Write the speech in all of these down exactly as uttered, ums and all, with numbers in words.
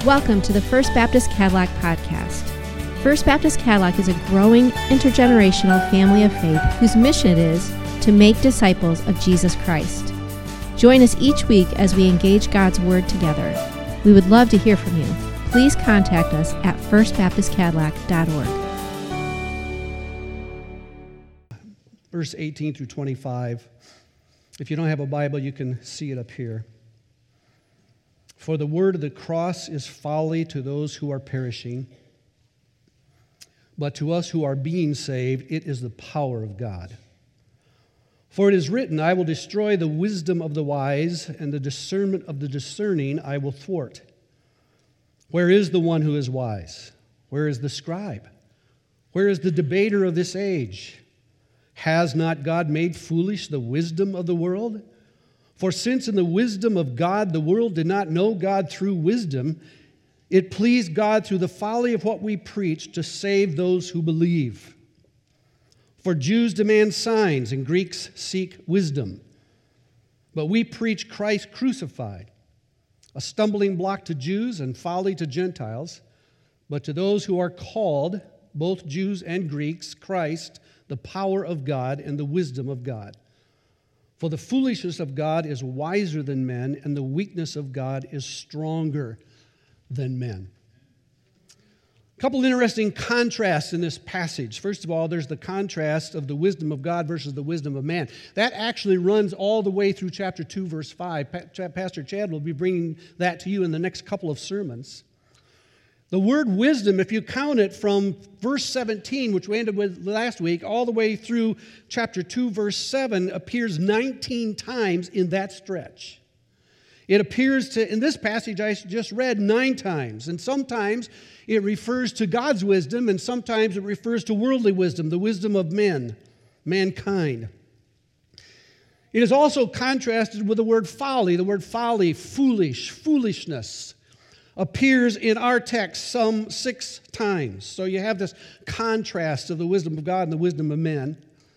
Welcome to the First Baptist Cadillac Podcast. First Baptist Cadillac is a growing intergenerational family of faith whose mission it is to make disciples of Jesus Christ. Join us each week as we engage God's Word together. We would love to hear from you. Please contact us at first baptist cadillac dot org. Verse eighteen through twenty-five. If you don't have a Bible, you can see it up here. For the word of the cross is folly to those who are perishing, but to us who are being saved, it is the power of God. For it is written, I will destroy the wisdom of the wise, and the discernment of the discerning I will thwart. Where is the one who is wise? Where is the scribe? Where is the debater of this age? Has not God made foolish the wisdom of the world? For since in the wisdom of God the world did not know God through wisdom, it pleased God through the folly of what we preach to save those who believe. For Jews demand signs and Greeks seek wisdom. But we preach Christ crucified, a stumbling block to Jews and folly to Gentiles. But to those who are called, both Jews and Greeks, Christ, the power of God and the wisdom of God. For the foolishness of God is wiser than men, and the weakness of God is stronger than men. A couple interesting contrasts in this passage. First of all, there's the contrast of the wisdom of God versus the wisdom of man. That actually runs all the way through chapter two, verse five. Pastor Chad will be bringing that to you in the next couple of sermons. The word wisdom, if you count it from verse seventeen, which we ended with last week, all the way through chapter two, verse seven, appears nineteen times in that stretch. It appears to, in this passage I just read, nine times. And sometimes it refers to God's wisdom, and sometimes it refers to worldly wisdom, the wisdom of men, mankind. It is also contrasted with the word folly. The word folly, foolish, foolishness, appears in our text some six times. So you have this contrast of the wisdom of God and the wisdom of men.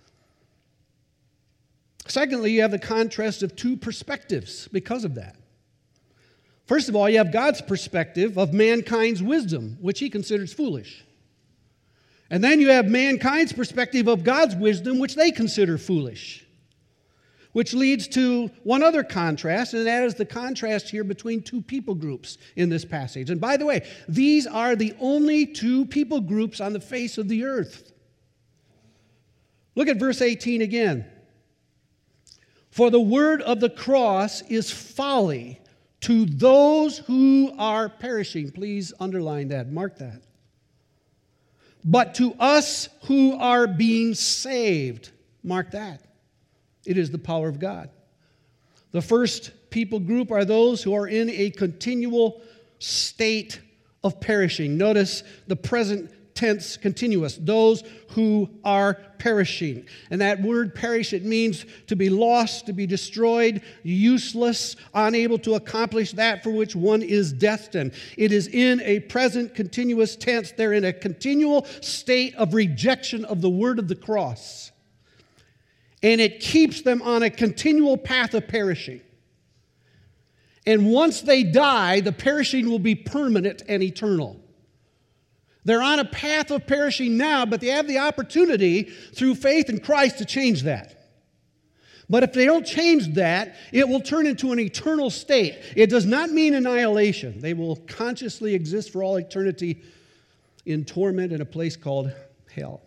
Secondly, you have the contrast of two perspectives because of that. First of all, you have God's perspective of mankind's wisdom, which he considers foolish. And then you have mankind's perspective of God's wisdom, which they consider foolish. Which leads to one other contrast, and that is the contrast here between two people groups in this passage. And by the way, these are the only two people groups on the face of the earth. Look at verse eighteen again. For the word of the cross is folly to those who are perishing. Please underline that, mark that. But to us who are being saved, mark that. It is the power of God. The first people group are those who are in a continual state of perishing. Notice the present tense continuous, those who are perishing. And that word perish, it means to be lost, to be destroyed, useless, unable to accomplish that for which one is destined. It is in a present continuous tense. They're in a continual state of rejection of the word of the cross. And it keeps them on a continual path of perishing. And once they die, the perishing will be permanent and eternal. They're on a path of perishing now, but they have the opportunity through faith in Christ to change that. But if they don't change that, it will turn into an eternal state. It does not mean annihilation. They will consciously exist for all eternity in torment in a place called hell.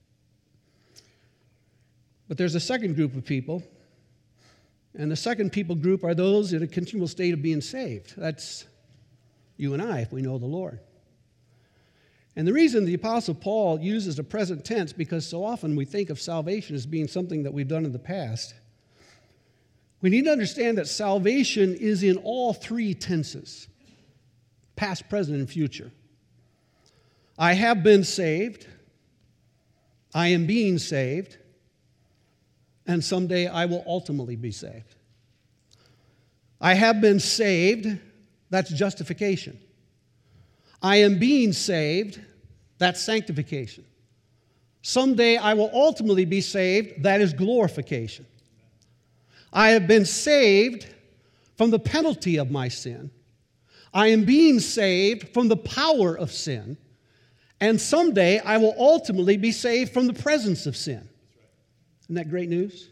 But there's a second group of people, and the second people group are those in a continual state of being saved. That's you and I, if we know the Lord. And the reason the Apostle Paul uses the present tense, because so often we think of salvation as being something that we've done in the past. We need to understand that salvation is in all three tenses, past, present, and future. I have been saved, I am being saved, and someday I will ultimately be saved. I have been saved, that's justification. I am being saved, that's sanctification. Someday I will ultimately be saved, that is glorification. I have been saved from the penalty of my sin. I am being saved from the power of sin, and someday I will ultimately be saved from the presence of sin. Isn't that great news?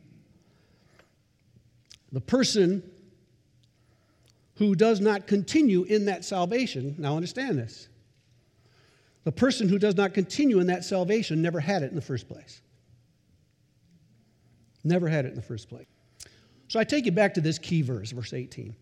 The person who does not continue in that salvation, now understand this, the person who does not continue in that salvation never had it in the first place. Never had it in the first place. So I take you back to this key verse, verse eighteen.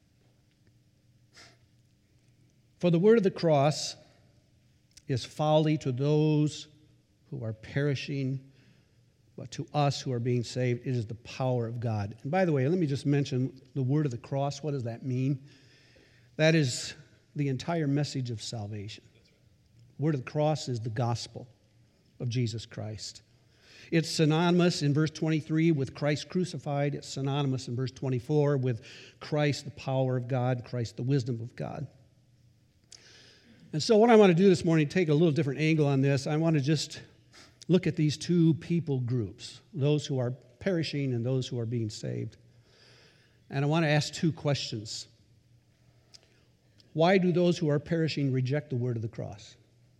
For the word of the cross is folly to those who are perishing, but to us who are being saved, it is the power of God. And by the way, let me just mention the word of the cross. What does that mean? That is the entire message of salvation. The word of the cross is the gospel of Jesus Christ. It's synonymous in verse twenty-three with Christ crucified. It's synonymous in verse twenty-four with Christ, the power of God, Christ, the wisdom of God. And so what I want to do this morning, take a little different angle on this. I want to just look at these two people groups, those who are perishing and those who are being saved. And I want to ask two questions. Why do those who are perishing reject the word of the cross?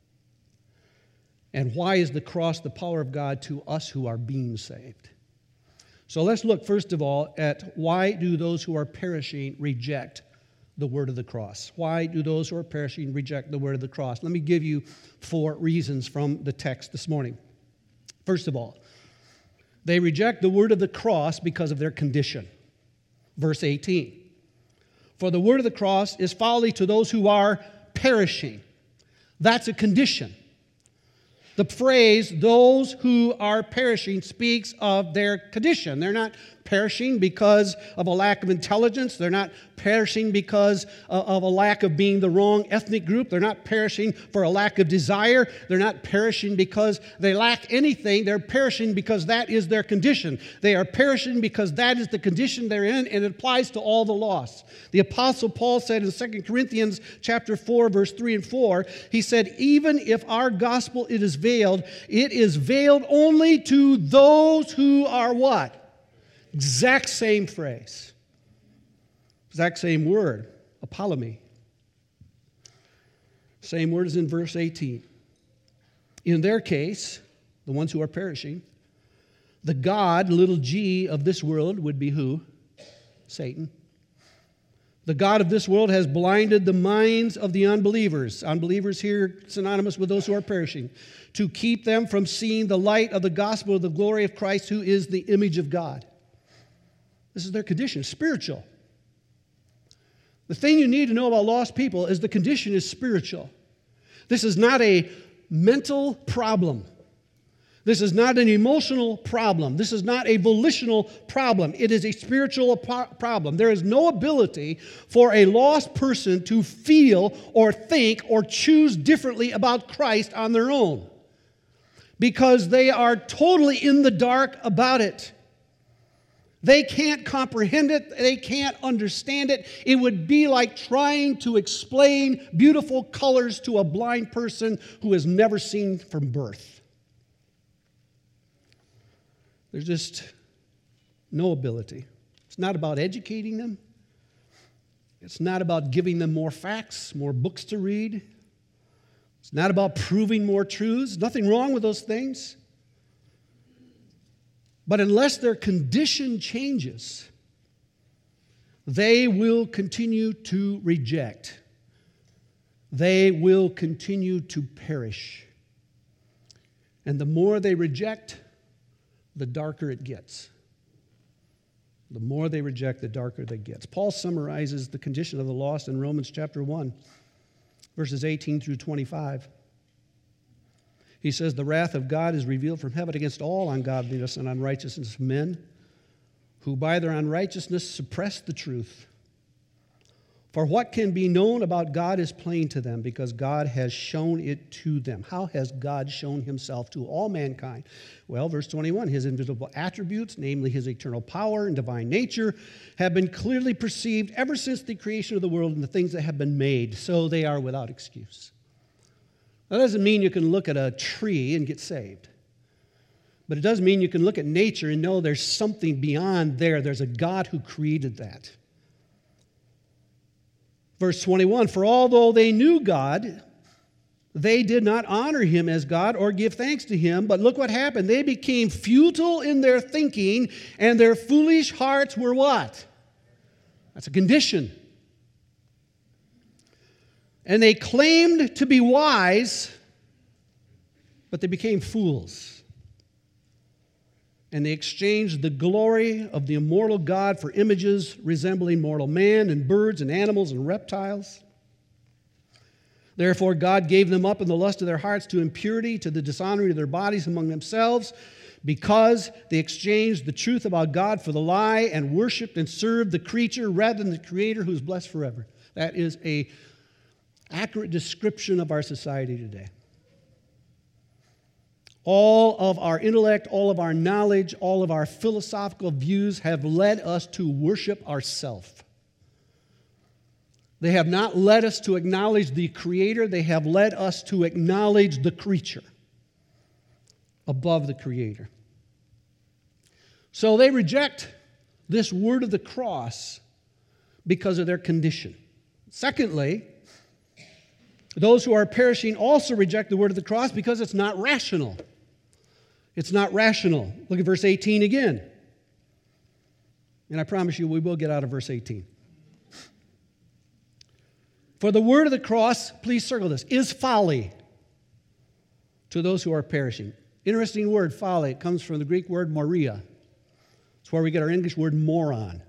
And why is the cross the power of God to us who are being saved? So let's look first of all at why do those who are perishing reject the word of the cross? Why do those who are perishing reject the word of the cross? Let me give you four reasons from the text this morning. First of all, they reject the word of the cross because of their condition. Verse eighteen. For the word of the cross is folly to those who are perishing. That's a condition. The phrase, those who are perishing, speaks of their condition. They're not perishing because of a lack of intelligence. They're not perishing because of a lack of being the wrong ethnic group. They're not perishing for a lack of desire. They're not perishing because they lack anything. They're perishing because that is their condition. They are perishing because that is the condition they're in, and it applies to all the lost. The Apostle Paul said in Second Corinthians chapter four, verse three and four, he said, even if our gospel it is veiled, it is veiled only to those who are what? Exact same phrase. Exact same word. Apollomy. Same word as in verse eighteen. In their case, the ones who are perishing, the God, little g, of this world would be who? Satan. The God of this world has blinded the minds of the unbelievers. Unbelievers here synonymous with those who are perishing. To keep them from seeing the light of the gospel of the glory of Christ, who is the image of God. This is their condition, spiritual. The thing you need to know about lost people is the condition is spiritual. This is not a mental problem. This is not an emotional problem. This is not a volitional problem. It is a spiritual problem. There is no ability for a lost person to feel or think or choose differently about Christ on their own, because they are totally in the dark about it. They can't comprehend it. They can't understand it. It would be like trying to explain beautiful colors to a blind person who has never seen from birth. There's just no ability. It's not about educating them. It's not about giving them more facts, more books to read. It's not about proving more truths. Nothing wrong with those things. But unless their condition changes, they will continue to reject. They will continue to perish. And the more they reject, the darker it gets. The more they reject, the darker it gets. Paul summarizes the condition of the lost in Romans chapter one, verses eighteen through twenty-five. He says, the wrath of God is revealed from heaven against all ungodliness and unrighteousness of men, who by their unrighteousness suppress the truth. For what can be known about God is plain to them, because God has shown it to them. How has God shown himself to all mankind? Well, verse twenty-one, his invisible attributes, namely his eternal power and divine nature, have been clearly perceived ever since the creation of the world and the things that have been made, so they are without excuse. That doesn't mean you can look at a tree and get saved. But it does mean you can look at nature and know there's something beyond there. There's a God who created that. Verse twenty-one, for although they knew God, they did not honor him as God or give thanks to him. But look what happened. They became futile in their thinking, and their foolish hearts were what? That's a condition. And they claimed to be wise, but they became fools. And they exchanged the glory of the immortal God for images resembling mortal man and birds and animals and reptiles. Therefore, God gave them up in the lust of their hearts to impurity, to the dishonoring of their bodies among themselves, because they exchanged the truth about God for the lie and worshiped and served the creature rather than the Creator who is blessed forever. That is an accurate description of our society today. All of our intellect, all of our knowledge, all of our philosophical views have led us to worship ourselves. They have not led us to acknowledge the Creator. They have led us to acknowledge the creature above the Creator. So they reject this word of the cross because of their condition. Secondly, those who are perishing also reject the word of the cross because it's not rational. It's not rational. Look at verse eighteen again. And I promise you we will get out of verse eighteen. For the word of the cross, please circle this, is folly to those who are perishing. Interesting word, folly. It comes from the Greek word moria. It's where we get our English word moron.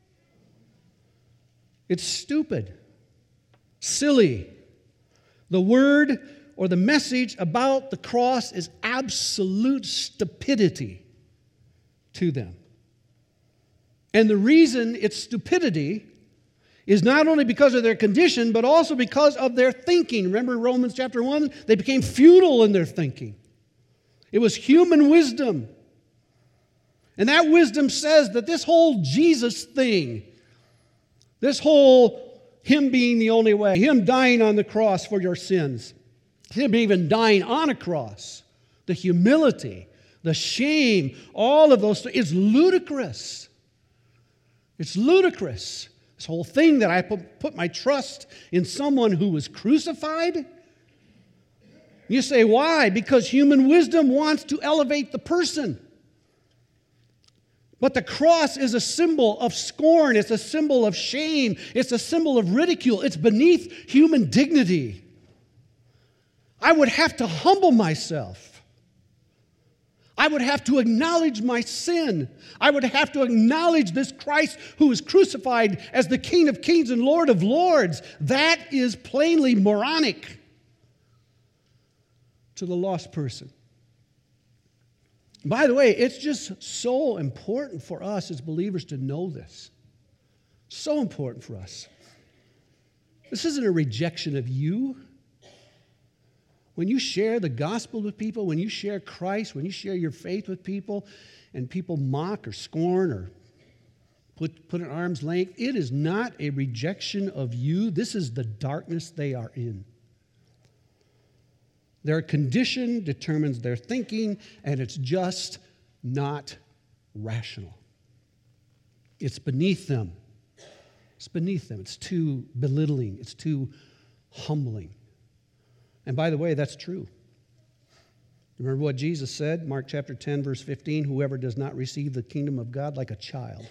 It's stupid, silly. The word or the message about the cross is absolute stupidity to them. And the reason it's stupidity is not only because of their condition, but also because of their thinking. Remember Romans chapter one? They became futile in their thinking. It was human wisdom. And that wisdom says that this whole Jesus thing, this whole Him being the only way, Him dying on the cross for your sins, Him even dying on a cross, the humility, the shame, all of those things, it's ludicrous. It's ludicrous. This whole thing that I put my trust in someone who was crucified. You say, why? Because human wisdom wants to elevate the person. But the cross is a symbol of scorn. It's a symbol of shame. It's a symbol of ridicule. It's beneath human dignity. I would have to humble myself. I would have to acknowledge my sin. I would have to acknowledge this Christ who was crucified as the King of Kings and Lord of Lords. That is plainly moronic to the lost person. By the way, it's just so important for us as believers to know this. So important for us. This isn't a rejection of you. When you share the gospel with people, when you share Christ, when you share your faith with people, and people mock or scorn or put, put at arm's length, it is not a rejection of you. This is the darkness they are in. Their condition determines their thinking, and it's just not rational. It's beneath them. It's beneath them. It's too belittling. It's too humbling. And by the way, that's true. Remember what Jesus said, Mark chapter ten, verse fifteen, whoever does not receive the kingdom of God like a child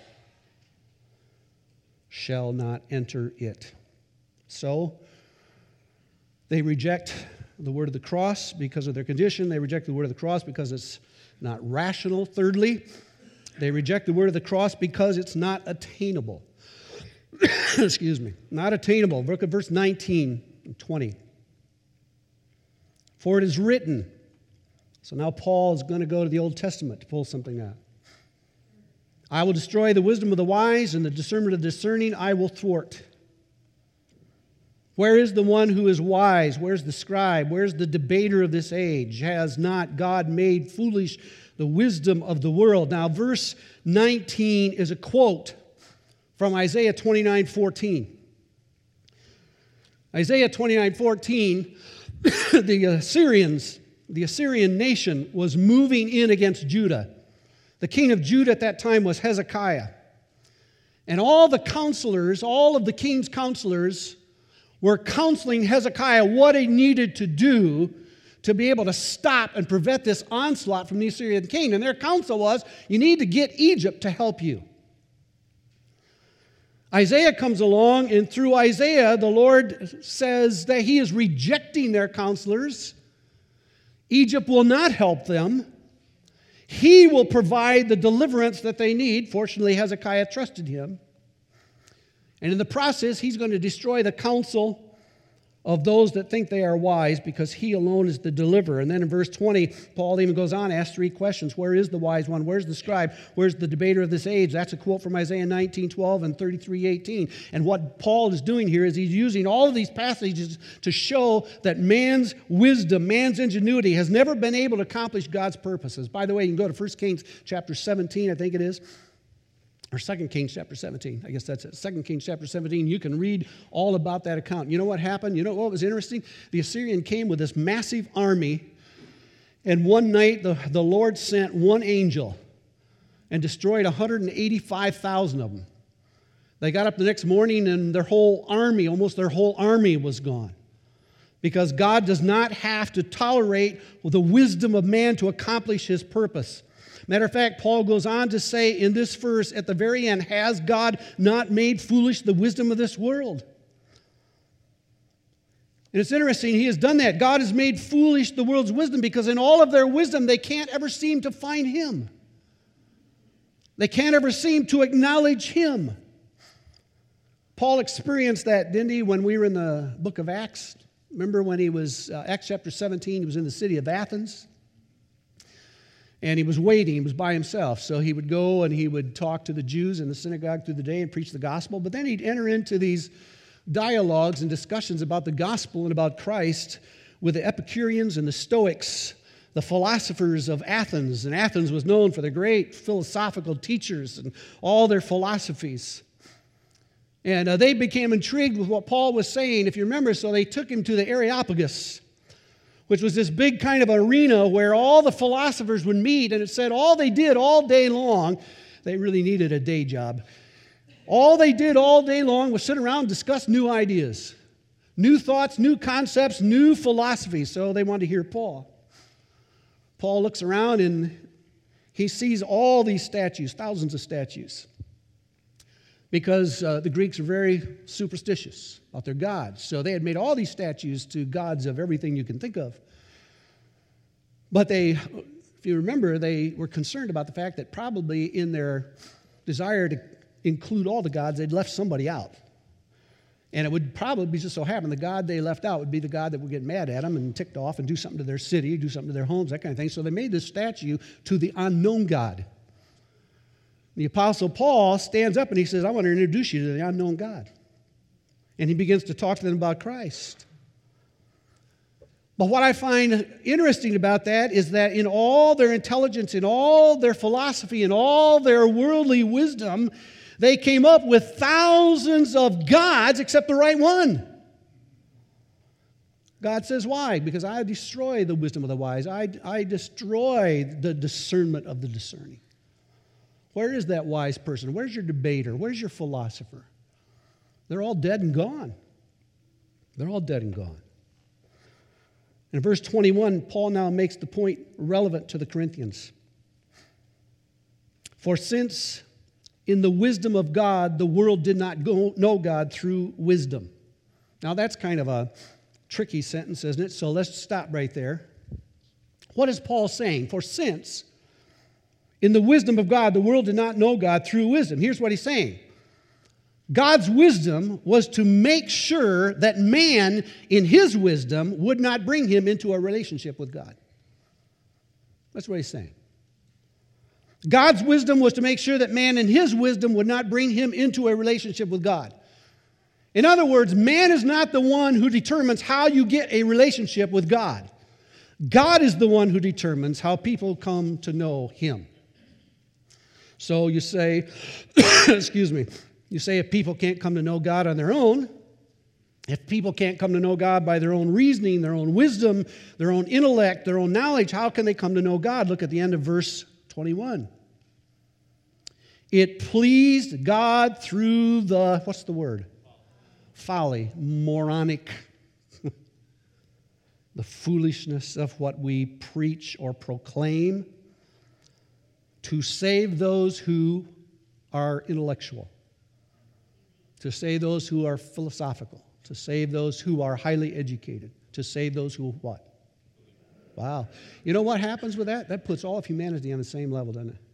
shall not enter it. So, they reject the word of the cross because of their condition. They reject the word of the cross because it's not rational. Thirdly, they reject the word of the cross because it's not attainable. Excuse me. Not attainable. Look at verse nineteen and twenty. For it is written. So now Paul is going to go to the Old Testament to pull something out. I will destroy the wisdom of the wise, and the discernment of the discerning I will thwart. Where is the one who is wise? Where's the scribe? Where's the debater of this age? Has not God made foolish the wisdom of the world? Now, verse nineteen is a quote from Isaiah twenty-nine fourteen. Isaiah twenty-nine fourteen, the Assyrians, the Assyrian nation was moving in against Judah. The king of Judah at that time was Hezekiah. And all the counselors, all of the king's counselors, were counseling Hezekiah what he needed to do to be able to stop and prevent this onslaught from the Assyrian king. And their counsel was, you need to get Egypt to help you. Isaiah comes along, and through Isaiah, the Lord says that he is rejecting their counselors. Egypt will not help them. He will provide the deliverance that they need. Fortunately, Hezekiah trusted him. And in the process, he's going to destroy the counsel of those that think they are wise, because he alone is the deliverer. And then in verse twenty, Paul even goes on to ask three questions. Where is the wise one? Where's the scribe? Where's the debater of this age? That's a quote from Isaiah nineteen twelve and thirty-three eighteen. And what Paul is doing here is he's using all of these passages to show that man's wisdom, man's ingenuity has never been able to accomplish God's purposes. By the way, you can go to First Kings chapter seventeen, I think it is. Or Second Kings chapter seventeen. I guess that's it. Second Kings chapter seventeen. You can read all about that account. You know what happened? You know what was interesting? The Assyrian came with this massive army, and one night the, the Lord sent one angel and destroyed one hundred eighty-five thousand of them. They got up the next morning and their whole army, almost their whole army was gone. Because God does not have to tolerate the wisdom of man to accomplish his purpose. Matter of fact, Paul goes on to say in this verse at the very end, has God not made foolish the wisdom of this world? And it's interesting, he has done that. God has made foolish the world's wisdom, because in all of their wisdom, they can't ever seem to find him. They can't ever seem to acknowledge him. Paul experienced that, didn't he, when we were in the book of Acts? Remember when he was, uh, Acts chapter seventeen, he was in the city of Athens. And he was waiting. He was by himself. So he would go and he would talk to the Jews in the synagogue through the day and preach the gospel. But then he'd enter into these dialogues and discussions about the gospel and about Christ with the Epicureans and the Stoics, the philosophers of Athens. And Athens was known for their great philosophical teachers and all their philosophies. And uh, they became intrigued with what Paul was saying, if you remember. So they took him to the Areopagus, which was this big kind of arena where all the philosophers would meet, and it said all they did all day long, they really needed a day job. All they did all day long was sit around and discuss new ideas, new thoughts, new concepts, new philosophies. So they wanted to hear Paul. Paul looks around and he sees all these statues, thousands of statues, because uh, the Greeks are very superstitious about their gods. So they had made all these statues to gods of everything you can think of. But they, if you remember, they were concerned about the fact that probably in their desire to include all the gods, they'd left somebody out. And it would probably just so happen the god they left out would be the god that would get mad at them and ticked off and do something to their city, do something to their homes, that kind of thing. So they made this statue to the unknown God. The Apostle Paul stands up and he says, I want to introduce you to the unknown God. And he begins to talk to them about Christ. But what I find interesting about that is that in all their intelligence, in all their philosophy, in all their worldly wisdom, they came up with thousands of gods except the right one. God says, why? Because I destroy the wisdom of the wise. I, I destroy the discernment of the discerning. Where is that wise person? Where's your debater? Where's your philosopher? They're all dead and gone. They're all dead and gone. In verse twenty-one, Paul now makes the point relevant to the Corinthians. For since in the wisdom of God, the world did not go, know God through wisdom. Now that's kind of a tricky sentence, isn't it? So let's stop right there. What is Paul saying? For since in the wisdom of God, the world did not know God through wisdom. Here's what he's saying. God's wisdom was to make sure that man, in his wisdom, would not bring him into a relationship with God. That's what he's saying. God's wisdom was to make sure that man, in his wisdom, would not bring him into a relationship with God. In other words, man is not the one who determines how you get a relationship with God. God is the one who determines how people come to know him. So you say, excuse me, you say if people can't come to know God on their own, if people can't come to know God by their own reasoning, their own wisdom, their own intellect, their own knowledge, how can they come to know God? Look at the end of verse twenty-one. It pleased God through the, what's the word? folly, moronic, the foolishness of what we preach or proclaim to save those who are intellectual, to save those who are philosophical, to save those who are highly educated, to save those who what? Wow. You know what happens with that? That puts all of humanity on the same level, doesn't it?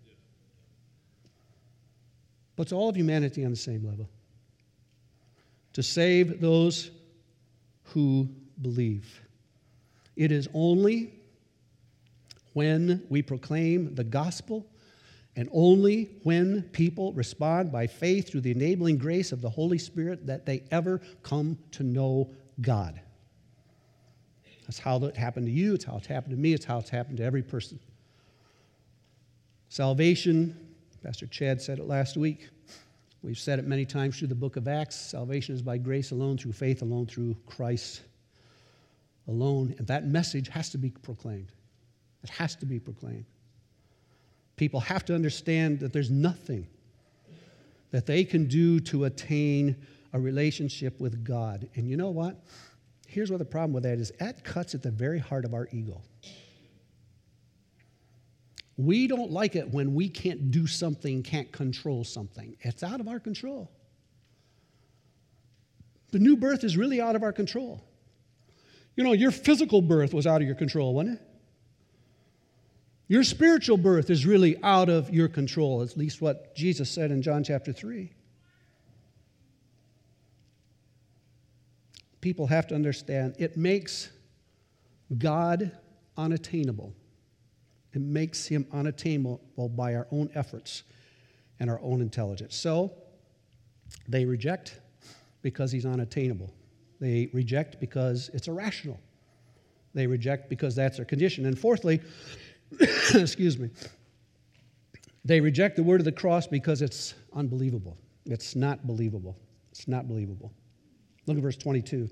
Puts all of humanity on the same level. To save those who believe. It is only when we proclaim the gospel and only when people respond by faith through the enabling grace of the Holy Spirit that they ever come to know God. That's how it happened to you. It's how it's happened to me. It's how it's happened to every person. Salvation, Pastor Chad said it last week. We've said it many times through the book of Acts. Salvation is by grace alone, through faith alone, through Christ alone. And that message has to be proclaimed. It has to be proclaimed. People have to understand that there's nothing that they can do to attain a relationship with God. And you know what? Here's what the problem with that is. That cuts at the very heart of our ego. We don't like it when we can't do something, can't control something. It's out of our control. The new birth is really out of our control. You know, your physical birth was out of your control, wasn't it? Your spiritual birth is really out of your control, at least what Jesus said in John chapter three. People have to understand it makes God unattainable. It makes him unattainable by our own efforts and our own intelligence. So they reject because he's unattainable. They reject because it's irrational. They reject because that's their condition. And fourthly, excuse me, they reject the word of the cross because it's unbelievable. It's not believable. It's not believable. Look at verse twenty-two.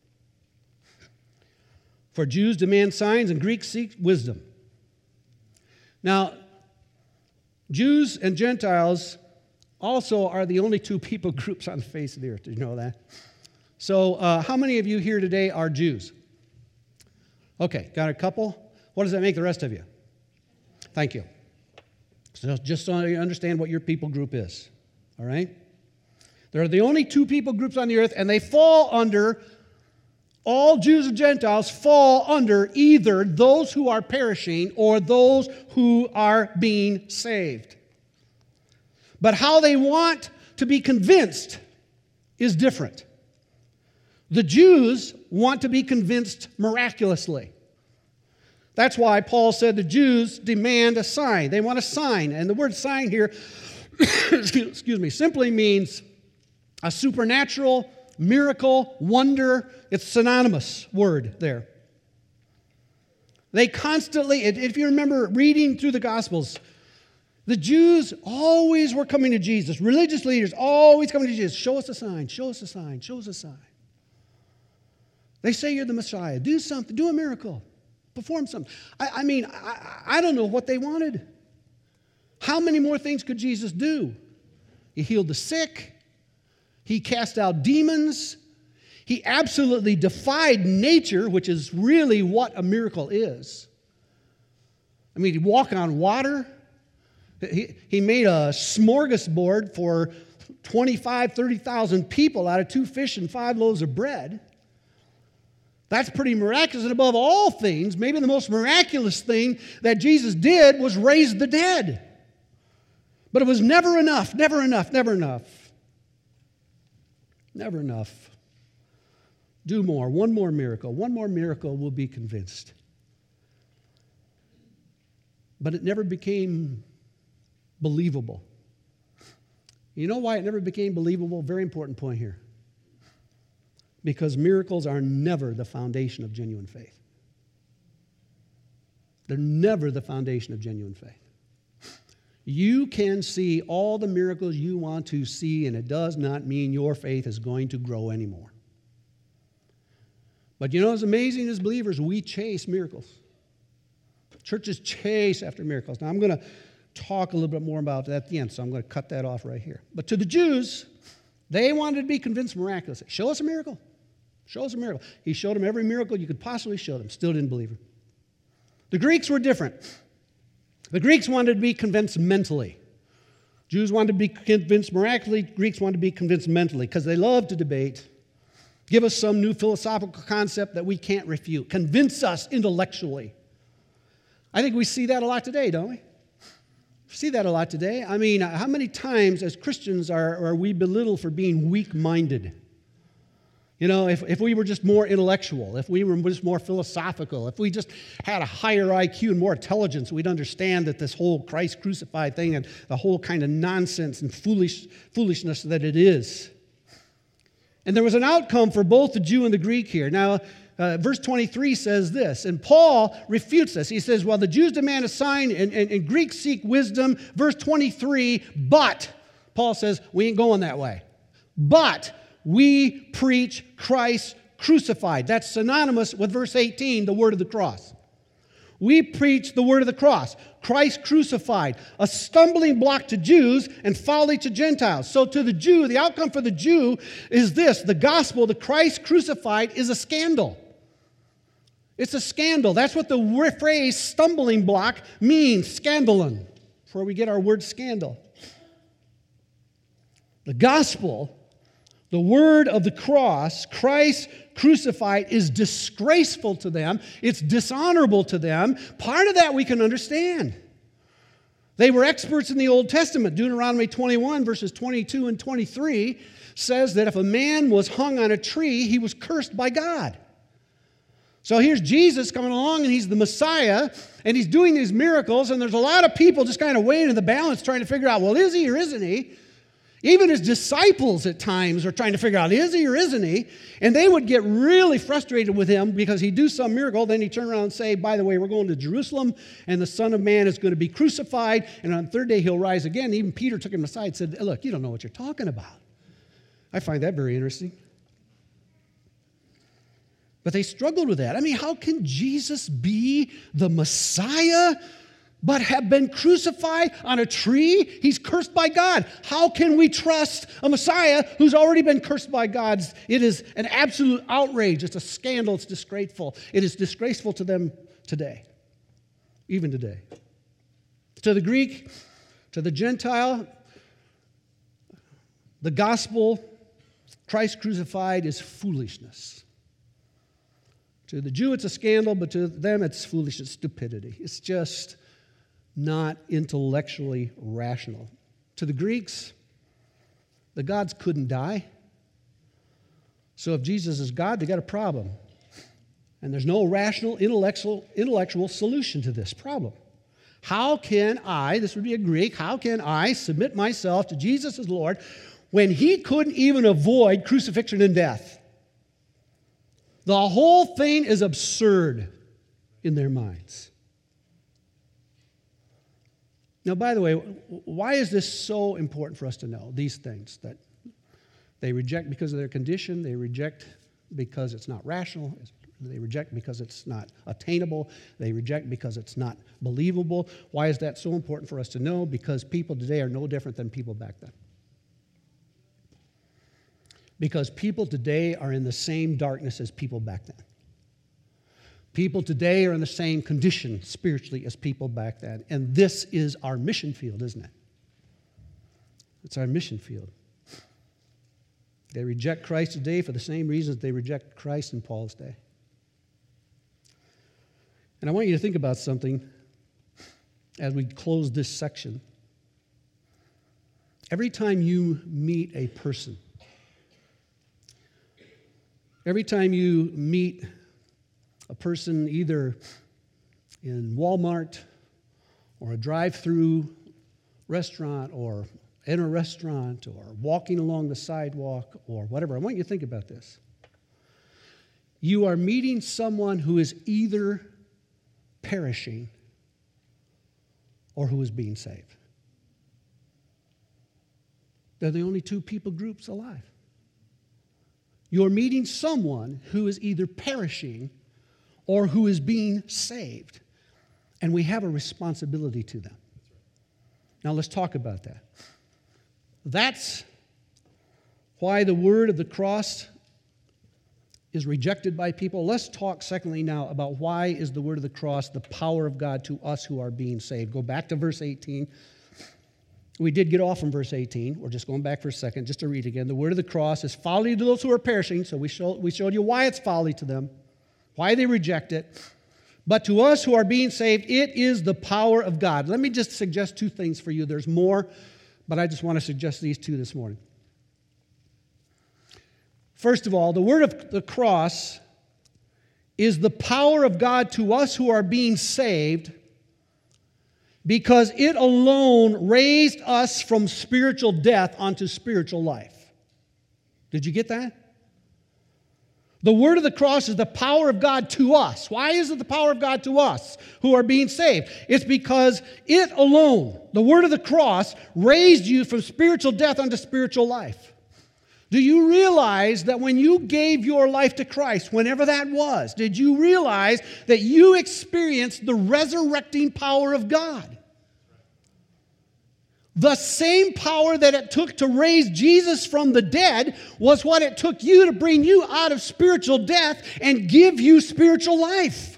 For Jews demand signs and Greeks seek wisdom. Now, Jews and Gentiles also are the only two people groups on the face of the earth. Did you know that? So uh, how many of you here today are Jews? Okay, got a couple? What does that make the rest of you? Thank you. So just so you understand what your people group is, all right? They're the only two people groups on the earth, and they fall under, all Jews and Gentiles fall under either those who are perishing or those who are being saved. But how they want to be convinced is different. The Jews want to be convinced miraculously. That's why Paul said the Jews demand a sign. They want a sign. And the word sign here, excuse me, simply means a supernatural, miracle, wonder. It's a synonymous word there. They constantly, if you remember reading through the Gospels, the Jews always were coming to Jesus. Religious leaders always coming to Jesus. Show us a sign, show us a sign, show us a sign. They say you're the Messiah. Do something, do a miracle. Perform something. I, I mean, I, I don't know what they wanted. How many more things could Jesus do? He healed the sick. He cast out demons. He absolutely defied nature, which is really what a miracle is. I mean, he'd walk on water. He, he made a smorgasbord for twenty-five, thirty thousand people out of two fish and five loaves of bread. That's pretty miraculous. And above all things, maybe the most miraculous thing that Jesus did was raise the dead. But it was never enough, never enough, never enough. Never enough. Do more. One more miracle. One more miracle, we'll be convinced. But it never became believable. You know why it never became believable? Very important point here. Because miracles are never the foundation of genuine faith. They're never the foundation of genuine faith. You can see all the miracles you want to see, and it does not mean your faith is going to grow anymore. But you know what's amazing as believers? We chase miracles. Churches chase after miracles. Now, I'm going to talk a little bit more about that at the end, so I'm going to cut that off right here. But to the Jews, They wanted to be convinced miraculously. Show us a miracle. Show us a miracle. He showed them every miracle you could possibly show them. Still didn't believe him. The Greeks were different. The Greeks wanted to be convinced mentally. Jews wanted to be convinced miraculously. Greeks wanted to be convinced mentally because they love to debate. Give us some new philosophical concept that we can't refute. Convince us intellectually. I think we see that a lot today, don't we? See that a lot today. I mean, how many times as Christians are, are we belittled for being weak-minded? You know, if, if we were just more intellectual, if we were just more philosophical, if we just had a higher I Q and more intelligence, we'd understand that this whole Christ crucified thing and the whole kind of nonsense and foolish foolishness that it is. And there was an outcome for both the Jew and the Greek here. Now, uh, verse twenty-three says this, and Paul refutes this. He says, well, the Jews demand a sign and, and, and Greeks seek wisdom. Verse twenty-three, but, Paul says, we ain't going that way. But we preach Christ crucified. That's synonymous with verse eighteen, the word of the cross. We preach the word of the cross, Christ crucified, a stumbling block to Jews and folly to Gentiles. So to the Jew, the outcome for the Jew is this: the gospel, the Christ crucified, is a scandal. It's a scandal. That's what the phrase stumbling block means, scandalon, where we get our word scandal. The gospel, the word of the cross, Christ crucified, is disgraceful to them. It's dishonorable to them. Part of that we can understand. They were experts in the Old Testament. Deuteronomy twenty-one, verses twenty-two and twenty-three says that if a man was hung on a tree, he was cursed by God. So here's Jesus coming along, and he's the Messiah, and he's doing these miracles, and there's a lot of people just kind of weighing in the balance trying to figure out, well, is he or isn't he? Even his disciples at times are trying to figure out, is he or isn't he? And they would get really frustrated with him because he'd do some miracle, then he'd turn around and say, by the way, we're going to Jerusalem, and the Son of Man is going to be crucified, and on the third day he'll rise again. Even Peter took him aside and said, look, you don't know what you're talking about. I find that very interesting. But they struggled with that. I mean, how can Jesus be the Messiah but have been crucified on a tree? He's cursed by God. How can we trust a Messiah who's already been cursed by God? It is an absolute outrage. It's a scandal. It's disgraceful. It is disgraceful to them today, even today. To the Greek, to the Gentile, the gospel, Christ crucified, is foolishness. To the Jew, it's a scandal, but to them, it's foolishness, stupidity. It's just not intellectually rational. To the Greeks, the gods couldn't die. So if Jesus is God, they got a problem. And there's no rational, intellectual, intellectual solution to this problem. How can I, this would be a Greek, how can I submit myself to Jesus as Lord when he couldn't even avoid crucifixion and death? The whole thing is absurd in their minds. Now, by the way, why is this so important for us to know, these things? That they reject because of their condition, they reject because it's not rational, they reject because it's not attainable, they reject because it's not believable. Why is that so important for us to know? Because people today are no different than people back then. Because people today are in the same darkness as people back then. People today are in the same condition spiritually as people back then. And this is our mission field, isn't it? It's our mission field. They reject Christ today for the same reasons they reject Christ in Paul's day. And I want you to think about something as we close this section. Every time you meet a person, every time you meet a person either in Walmart or a drive-through restaurant or in a restaurant or walking along the sidewalk or whatever, I want you to think about this. You are meeting someone who is either perishing or who is being saved. They're the only two people groups alive. You're meeting someone who is either perishing or who is being saved. And we have a responsibility to them. Now let's talk about that. That's why the word of the cross is rejected by people. Let's talk secondly now about why is the word of the cross the power of God to us who are being saved. Go back to verse eighteen. We did get off from verse eighteen. We're just going back for a second just to read again. The word of the cross is folly to those who are perishing. So we showed, we showed you why it's folly to them, why they reject it. But to us who are being saved, it is the power of God. Let me just suggest two things for you. There's more, but I just want to suggest these two this morning. First of all, the word of the cross is the power of God to us who are being saved because it alone raised us from spiritual death onto spiritual life. Did you get that? The word of the cross is the power of God to us. Why is it the power of God to us who are being saved? It's because it alone, the word of the cross, raised you from spiritual death unto spiritual life. Do you realize that when you gave your life to Christ, whenever that was, did you realize that you experienced the resurrecting power of God? The same power that it took to raise Jesus from the dead was what it took you to bring you out of spiritual death and give you spiritual life.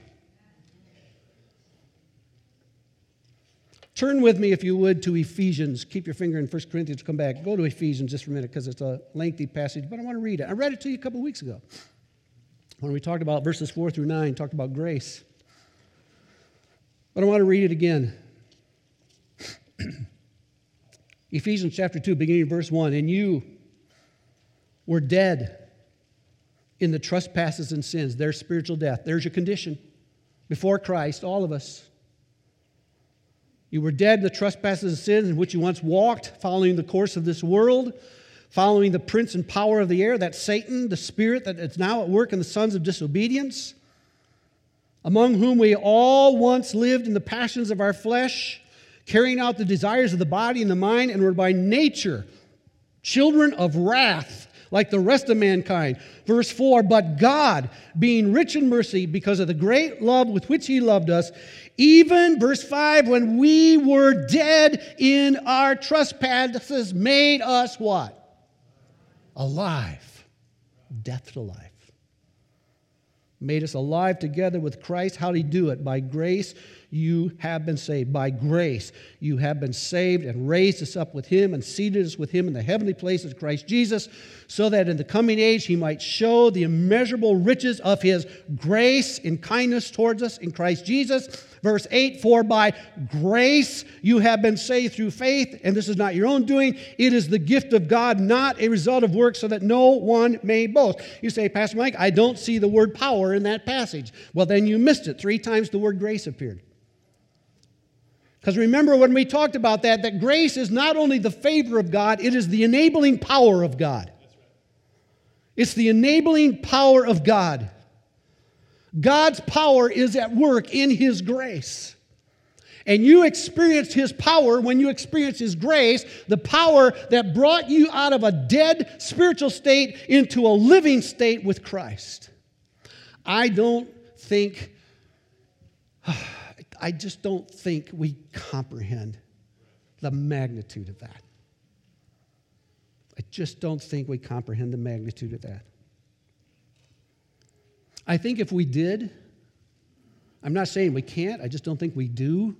Turn with me, if you would, to Ephesians. Keep your finger in First Corinthians. Come back. Go to Ephesians just for a minute because it's a lengthy passage, but I want to read it. I read it to you a couple weeks ago when we talked about verses four through nine, talked about grace. But I want to read it again. Ephesians chapter two, beginning of verse one. And you were dead in the trespasses and sins. There's spiritual death. There's your condition. Before Christ, all of us. You were dead in the trespasses and sins in which you once walked, following the course of this world, following the prince and power of the air, that's Satan, the spirit that is now at work in the sons of disobedience, among whom we all once lived in the passions of our flesh, carrying out the desires of the body and the mind, and were by nature children of wrath, like the rest of mankind. Verse four, but God, being rich in mercy, because of the great love with which He loved us, even, verse five, when we were dead in our trespasses, made us what? Alive. Death to life. Made us alive together with Christ. How did He do it? By grace you have been saved. By grace you have been saved, and raised us up with Him and seated us with Him in the heavenly places of Christ Jesus, so that in the coming age He might show the immeasurable riches of His grace and kindness towards us in Christ Jesus. Verse eight, for by grace you have been saved through faith, and this is not your own doing. It is the gift of God, not a result of works, so that no one may boast. You say, Pastor Mike, I don't see the word power in that passage. Well, then you missed it. Three times the word grace appeared. Because remember when we talked about that, that grace is not only the favor of God, it is the enabling power of God. It's the enabling power of God. God's power is at work in His grace. And you experienced His power when you experienced His grace, the power that brought you out of a dead spiritual state into a living state with Christ. I don't think, I just don't think we comprehend the magnitude of that. I just don't think we comprehend the magnitude of that. I think if we did, I'm not saying we can't, I just don't think we do.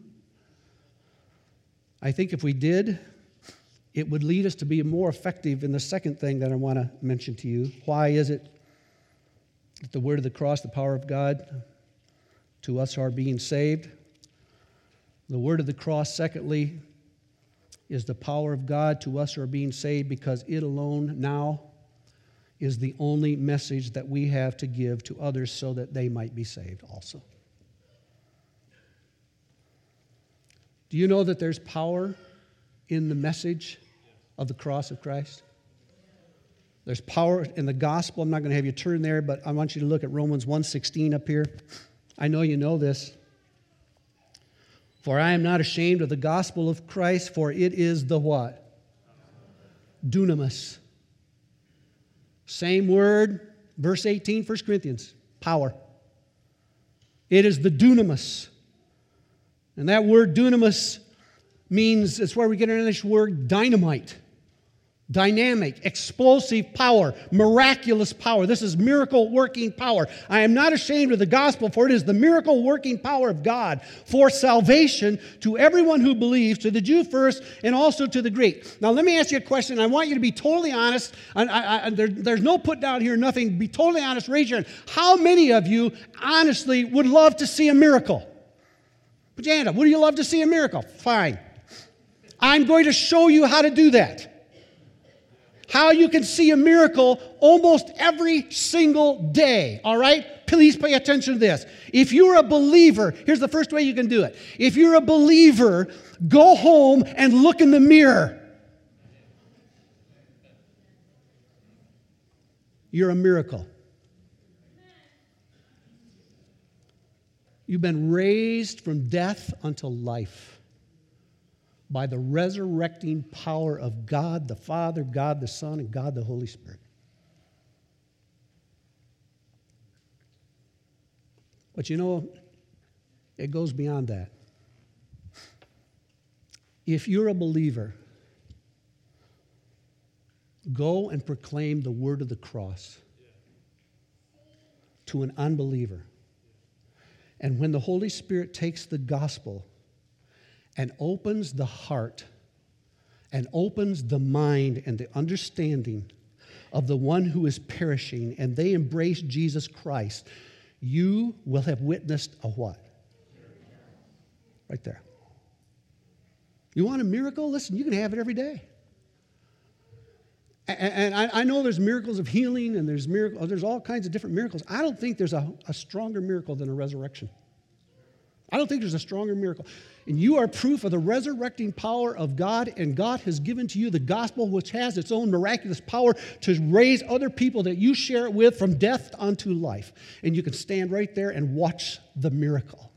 I think if we did, it would lead us to be more effective in the second thing that I want to mention to you. Why is it that the word of the cross, the power of God, to us who are being saved? The word of the cross, secondly, is the power of God to us who are being saved because it alone now is the only message that we have to give to others so that they might be saved also. Do you know that there's power in the message of the cross of Christ? There's power in the gospel. I'm not going to have you turn there, but I want you to look at Romans one sixteen up here. I know you know this. For I am not ashamed of the gospel of Christ, for it is the what? Dunamis. Same word, verse eighteen, First Corinthians, power. It is the dunamis. And that word dunamis means, it's where we get our English word dynamite. Dynamic, explosive power, miraculous power. This is miracle-working power. I am not ashamed of the gospel, for it is the miracle-working power of God for salvation to everyone who believes, to the Jew first and also to the Greek. Now, let me ask you a question. I want you to be totally honest. I, I, I, there, there's no put down here, nothing. Be totally honest. Raise your hand. How many of you, honestly, would love to see a miracle? Put your hand up. Would you love to see a miracle? Fine. I'm going to show you how to do that. How you can see a miracle almost every single day, all right? Please pay attention to this. If you're a believer, here's the first way you can do it. If you're a believer, go home and look in the mirror. You're a miracle. You've been raised from death unto life by the resurrecting power of God the Father, God the Son, and God the Holy Spirit. But you know, it goes beyond that. If you're a believer, go and proclaim the word of the cross to an unbeliever. And when the Holy Spirit takes the gospel and opens the heart and opens the mind and the understanding of the one who is perishing, and they embrace Jesus Christ, you will have witnessed a what? Right there. You want a miracle? Listen, you can have it every day. And I know there's miracles of healing, and there's miracles, there's all kinds of different miracles. I don't think there's a, a stronger miracle than a resurrection. I don't think there's a stronger miracle. And you are proof of the resurrecting power of God, and God has given to you the gospel, which has its own miraculous power to raise other people that you share it with from death unto life. And you can stand right there and watch the miracle.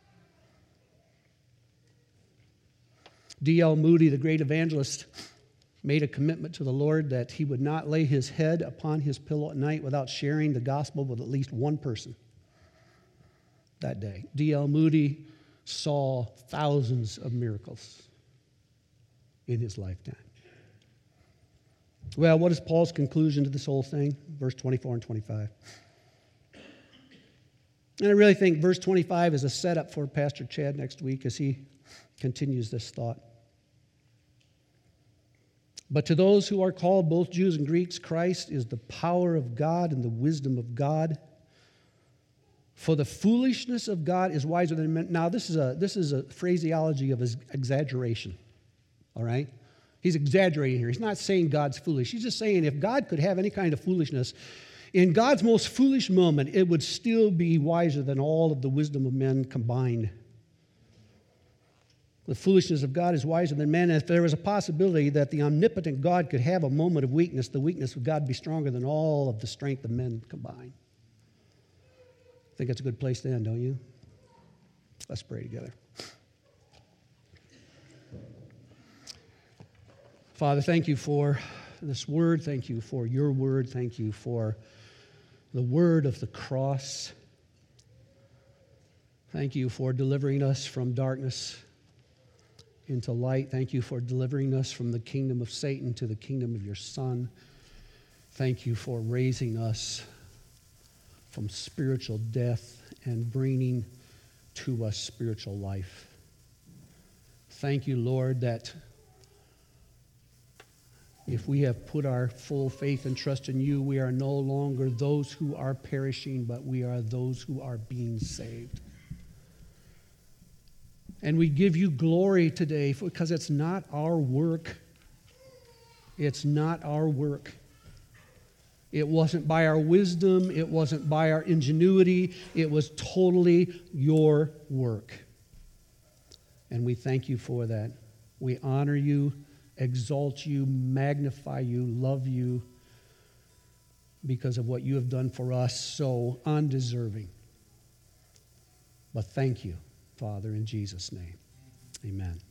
D L Moody, the great evangelist, made a commitment to the Lord that he would not lay his head upon his pillow at night without sharing the gospel with at least one person that day. D L Moody saw thousands of miracles in his lifetime. Well, what is Paul's conclusion to this whole thing? Verse twenty-four and twenty-five. And I really think verse twenty-five is a setup for Pastor Chad next week as he continues this thought. But to those who are called, both Jews and Greeks, Christ is the power of God and the wisdom of God. For the foolishness of God is wiser than men. Now, this is a this is a phraseology of exaggeration, all right? He's exaggerating here. He's not saying God's foolish. He's just saying if God could have any kind of foolishness, in God's most foolish moment, it would still be wiser than all of the wisdom of men combined. The foolishness of God is wiser than men. And if there was a possibility that the omnipotent God could have a moment of weakness, the weakness of God would be stronger than all of the strength of men combined. I think that's a good place to end, don't you? Let's pray together. Father, thank you for this word. Thank you for your word. Thank you for the word of the cross. Thank you for delivering us from darkness into light. Thank you for delivering us from the kingdom of Satan to the kingdom of your Son. Thank you for raising us from spiritual death and bringing to us spiritual life. Thank you, Lord, that if we have put our full faith and trust in you, we are no longer those who are perishing, but we are those who are being saved. And we give you glory today because it's not our work. It's not our work. It wasn't by our wisdom. It wasn't by our ingenuity. It was totally your work. And we thank you for that. We honor you, exalt you, magnify you, love you because of what you have done for us, so undeserving. But thank you, Father, in Jesus' name. Amen.